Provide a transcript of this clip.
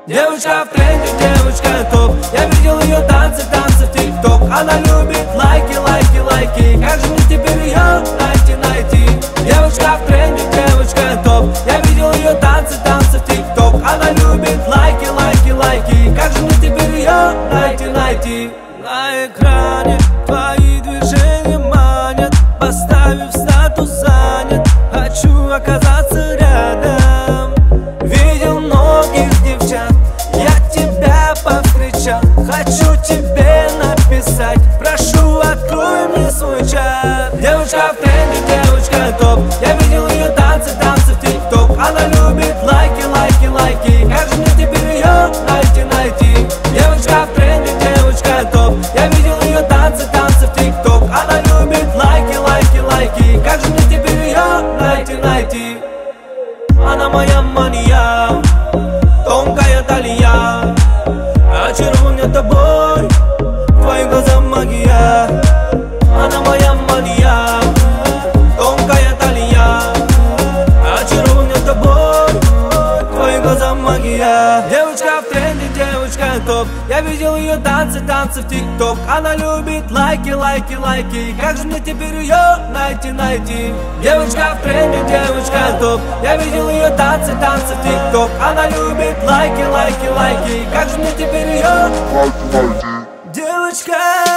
Девочка в тренде, девочка топ. Я видел ее танцы в ТикТок. Она любит лайки, лайки, лайки. Как же мне теперь ее найти? Девочка в тренде, девочка топ. Я видел ее танцы в ТикТок. Она любит лайки, лайки, лайки. Как же мне теперь ее найти? На экране твои движения манят, поставив статус занят. Хочу оказаться рядом. Видел многих девчат, я тебя повстречал. Хочу тебе написать, прошу, открой мне свой чат. Девочка в тренде, девочка топ. Я видел ее танцы в ТикТок. Она любит лайки, лайки, лайки. Как же мне теперь ее найти? Девочка в тренде, девочка топ. Я видел ее танцы в ТикТок. Она любит лайки, лайки, лайки. Как же мне теперь ее найти? Она моя мания, тонкая талия. Очарован меня тобой, твои глаза магия. Она моя мания, тонкая талия. Очарован меня тобой, твои глаза магия. Девочка в тренде, девочка топ. Я видел ее танцы в ТикТок. Она любит лайки, лайки, лайки. Как же мне теперь ее найти? Девочка в тренде, девочка топ. Я видел ее танцы в ТикТок. Она любит лайки, лайки, лайки. Как же мне теперь ее найти? девочка